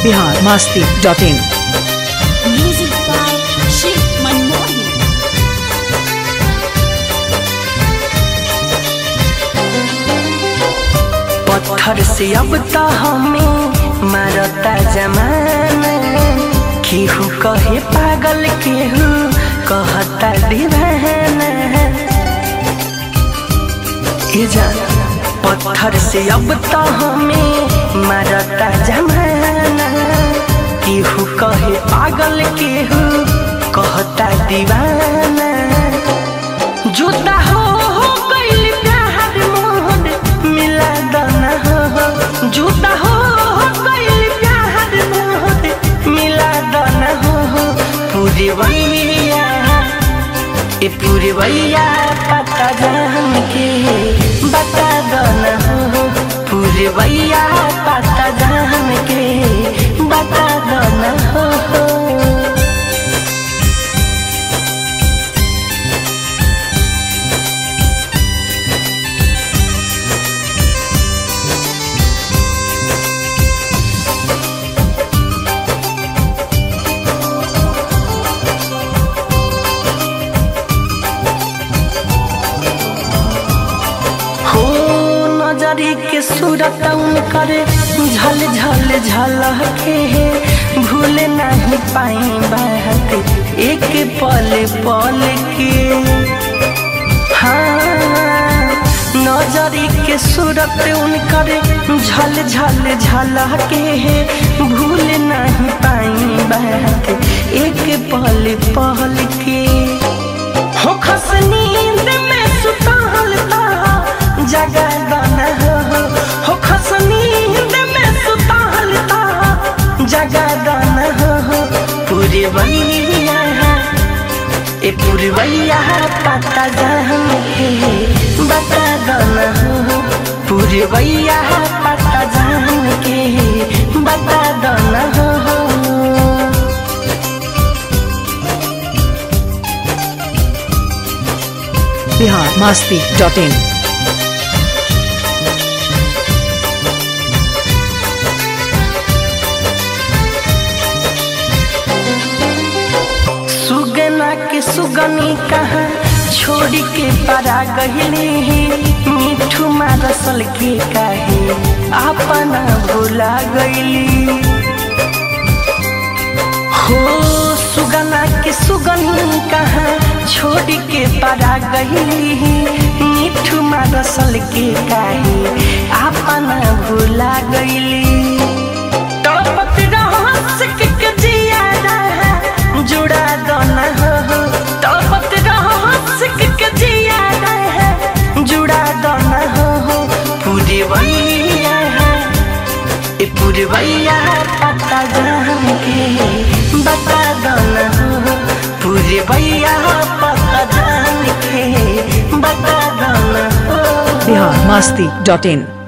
biharmasti.in Music by Shiv Manmohan. पत्थर से अब तो हमें मारता जमाना, केहू कहे पागल केहू कहता दीवाना। ये जान पत्थर से अब तो हमें मारता जमाना, केहू कहे पागल केहू कहता दीवाना। जुदा हो गइल प्यार मोहन मिला दना हो, जुदा हो गइल प्यार मोहन मिला दना हो। पूरी भैया ए पूरी भैया पता जान के बता दना हो, पूरी भैया पता जान के बता दना हो। नजरी के सूरत करे झल झल झलके, भूल नहीं पाई बात एक पल पल के। हाँ नजरी के सूरत करे झल झल झलके, भूल नहीं पाई बात एक पल पल के। हो खस नींद में सुतल जगा दना हो, खस नींद में सुतल जगा दना हो। पूरी भैया ए पूरी भैया पता जान के बता दना हो, पूरी भैया पता जान के बता दना हो। biharmasti.in सुगना के सुगनी कहाँ छोड़ के परा गहले, मिठू मारसल के काहे अपना भुला गईली। हो सुगना के सुगनी कहाँ छोड़ के परा गईली, मिठू मारसल के काहे अपना भुला गईली। तड़पत रहस के जिया जुड़ा दना हो, तड़पत रहस के जिया जुड़ा दना हो। पूरी भैया ए पूरी भैया पता जान के बता दना हो, पूरी भैया पता जान के बता दना हो। biharmasti.in